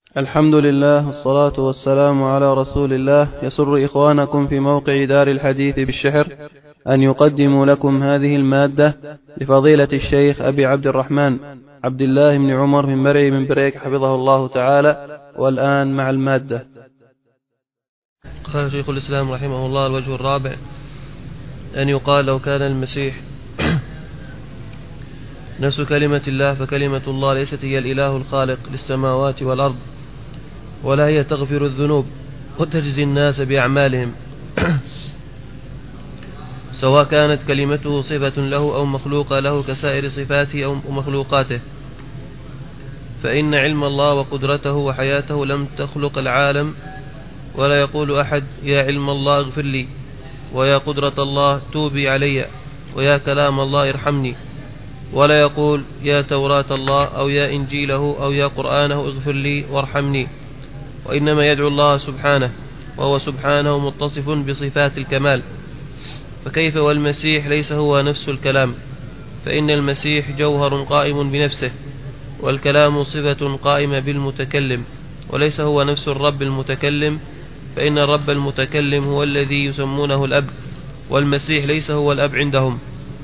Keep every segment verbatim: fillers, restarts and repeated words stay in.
الحمد لله والصلاة والسلام على رسول الله. يسر إخوانكم في موقع دار الحديث بالشحر أن يقدموا لكم هذه المادة لفضيلة الشيخ أبي عبد الرحمن عبد الله بن عمر بن مرعي بن بريك حفظه الله تعالى. والآن مع المادة. قال شيخ الإسلام رحمه الله: الوجه الرابع أن يقال لو كان المسيح نفس كلمة الله فكلمة الله ليست هي الإله الخالق للسماوات والأرض، ولا هي تغفر الذنوب وتجزي الناس بأعمالهم، سواء كانت كلمته صفة له أو مخلوقة له كسائر صفاته أو مخلوقاته. فإن علم الله وقدرته وحياته لم تخلق العالم، ولا يقول أحد يا علم الله اغفر لي، ويا قدرة الله توبي علي، ويا كلام الله ارحمني، ولا يقول يا توراة الله أو يا إنجيله أو يا قرآنه اغفر لي وارحمني، وإنما يدعو الله سبحانه، وهو سبحانه متصف بصفات الكمال. فكيف والمسيح ليس هو نفس الكلام؟ فإن المسيح جوهر قائم بنفسه، والكلام صفة قائمة بالمتكلم، وليس هو نفس الرب المتكلم، فإن الرب المتكلم هو الذي يسمونه الأب، والمسيح ليس هو الأب عندهم،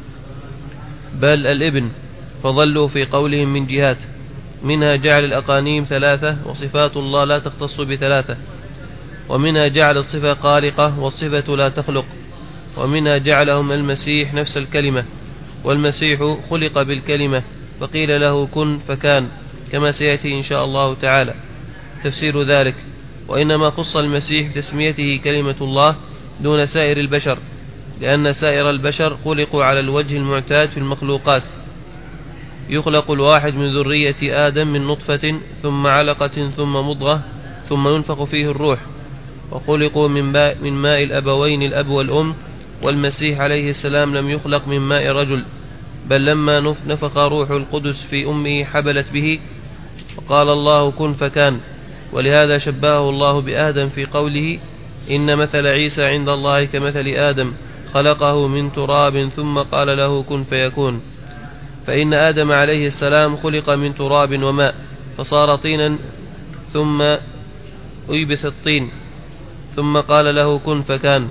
بل الابن. فظلوا في قولهم من جهات، منها جعل الأقانيم ثلاثة وصفات الله لا تختص بثلاثة، ومنها جعل الصفة خالقة والصفة لا تخلق، ومنها جعلهم المسيح نفس الكلمة، والمسيح خلق بالكلمة فقيل له كن فكان، كما سيأتي إن شاء الله تعالى تفسير ذلك. وإنما خص المسيح بتسميته كلمة الله دون سائر البشر، لأن سائر البشر خلقوا على الوجه المعتاد في المخلوقات، يخلق الواحد من ذرية آدم من نطفة ثم علقة ثم مضغة ثم ينفخ فيه الروح، وخلقوا من ماء, من ماء الأبوين الأب والأم. والمسيح عليه السلام لم يخلق من ماء رجل، بل لما نفخ روح القدس في أمه حبلت به، وقال الله كن فكان. ولهذا شبهه الله بآدم في قوله إن مثل عيسى عند الله كمثل آدم خلقه من تراب ثم قال له كن فيكون. فإن آدم عليه السلام خلق من تراب وماء فصار طينا، ثم أيبس الطين ثم قال له كن فكان،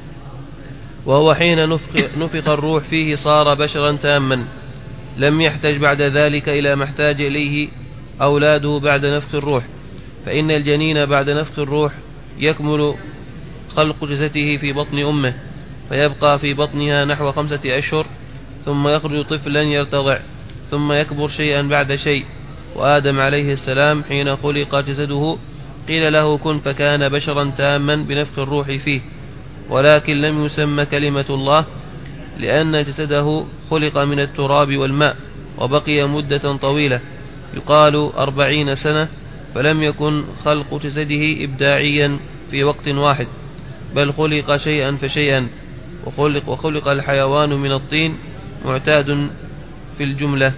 وهو حين نفخ, نفخ الروح فيه صار بشرا تاما، لم يحتاج بعد ذلك إلى ما احتاج إليه أولاده بعد نفخ الروح. فإن الجنين بعد نفخ الروح يكمل خلق جسده في بطن أمه، فيبقى في بطنها نحو خمسة أشهر، ثم يخرج طفلا يرتضع، ثم يكبر شيئا بعد شيء. وآدم عليه السلام حين خلق جسده قيل له كن فكان بشرا تاما بنفخ الروح فيه، ولكن لم يسمى كلمة الله، لأن جسده خلق من التراب والماء، وبقي مدة طويلة يقال أربعين سنة، فلم يكن خلق جسده إبداعيا في وقت واحد، بل خلق شيئا فشيئا. وخلق, وخلق الحيوان من الطين معتاد في الجملة.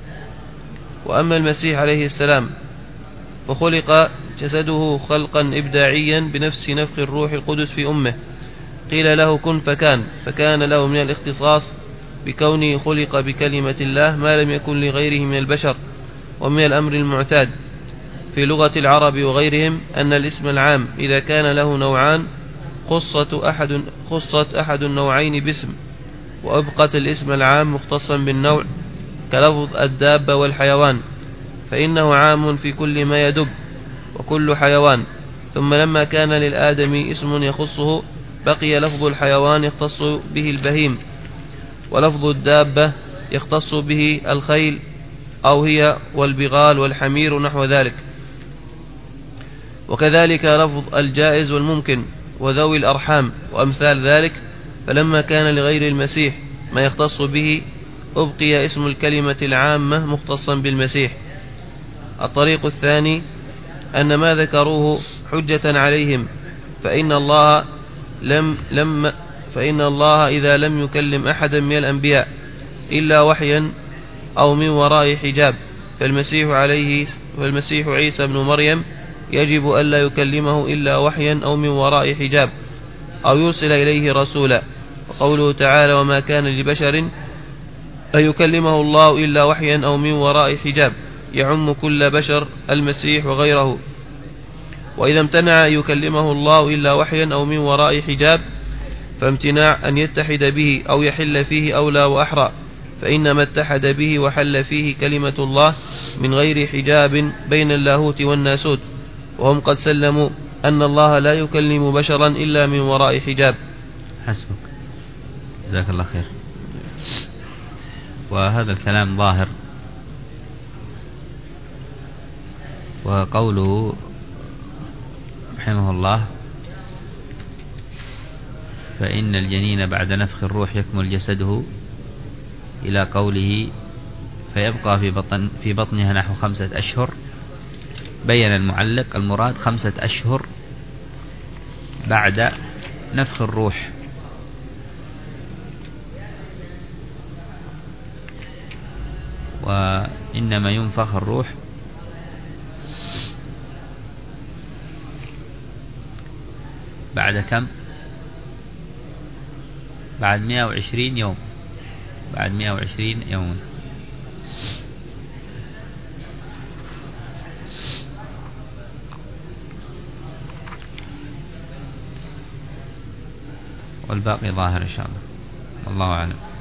وأما المسيح عليه السلام فخلق جسده خلقا إبداعيا بنفس نفخ الروح القدس في أمه، قيل له كن فكان، فكان له من الاختصاص بكونه خلق بكلمة الله ما لم يكن لغيره من البشر. ومن الأمر المعتاد في لغة العرب وغيرهم أن الاسم العام إذا كان له نوعان خصت أحد, خصت أحد النوعين باسم، وأبقت الاسم العام مختصا بالنوع، كلفظ الدابة والحيوان، فإنه عام في كل ما يدب وكل حيوان. ثم لما كان للآدمي اسم يخصه بقي لفظ الحيوان يختص به البهيم، ولفظ الدابة يختص به الخيل أو هي والبغال والحمير نحو ذلك، وكذلك لفظ الجائز والممكن وذوي الأرحام وأمثال ذلك. فلما كان لغير المسيح ما يختص به أبقي اسم الكلمة العامة مختصا بالمسيح. الطريق الثاني أن ما ذكروه حجة عليهم، فإن الله لم لم فإن الله إذا لم يكلم أحدا من الأنبياء إلا وحيا أو من وراء حجاب، فالمسيح عليه فالمسيح عيسى بن مريم يجب ألا يكلمه إلا وحيا أو من وراء حجاب، أو يرسل إليه رسولا. وقوله تعالى وما كان لبشر أن يكلمه الله إلا وحيا أو من وراء حجاب يعم كل بشر المسيح وغيره، وإذا امتنع أن يكلمه الله إلا وحيا أو من وراء حجاب فامتناع أن يتحد به أو يحل فيه أولى وأحرى، فإنما اتحد به وحل فيه كلمة الله من غير حجاب بين اللاهوت والناسوت، وهم قد سلموا أن الله لا يكلم بشرا إلا من وراء حجاب. حسبك، جزاك الله خير. وهذا الكلام ظاهر، وقوله رحمه الله فإن الجنين بعد نفخ الروح يكمل جسده إلى قوله فيبقى في بطن في بطنها نحو خمسة أشهر، بين المعلق المراد خمسة أشهر بعد نفخ الروح، وإنما ينفخ الروح بعد كم؟ بعد مئة وعشرين يوم، بعد مئة وعشرين يوم. والباقي ظاهر إن شاء الله، والله أعلم.